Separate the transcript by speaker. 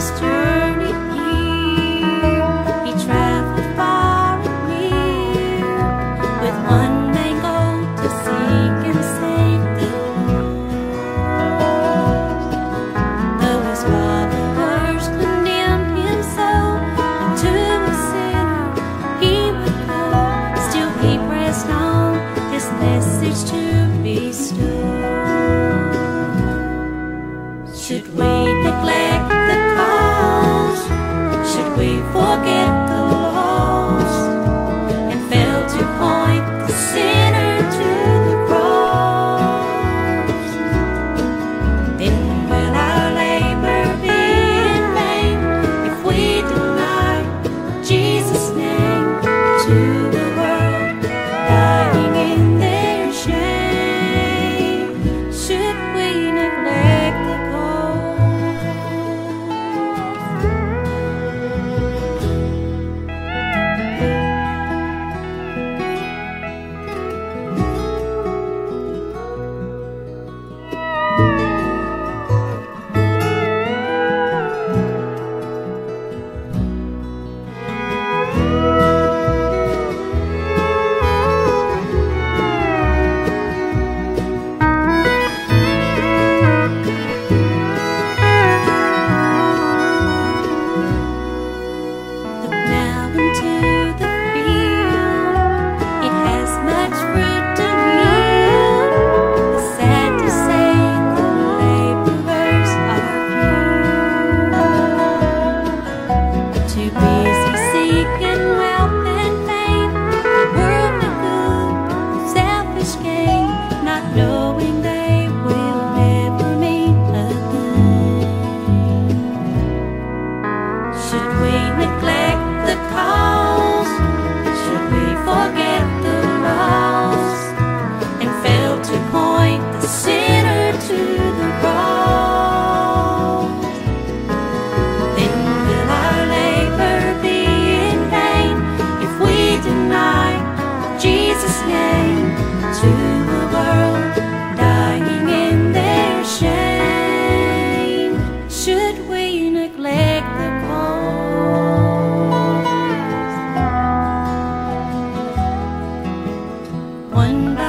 Speaker 1: his journey here, he traveled far and near with one main goal to seek and save the lost. Though his followers condemned him so, unto a sinner he would go. Still he pressed on his message to bestow. Should we neglect the cause? Should we forget the lost and fail to point the sinner to the cross? Then will our labor be in vain if we deny Jesus' name to the world, dying in their shame? Should we neglect the knowing they will never meet again? Should we neglect the cause? Should we forget the lost and fail to point the sinner to the cross? Then will our labor be in vain if we deny Jesus' name to the world, dying in their shame? Should we neglect the cause? One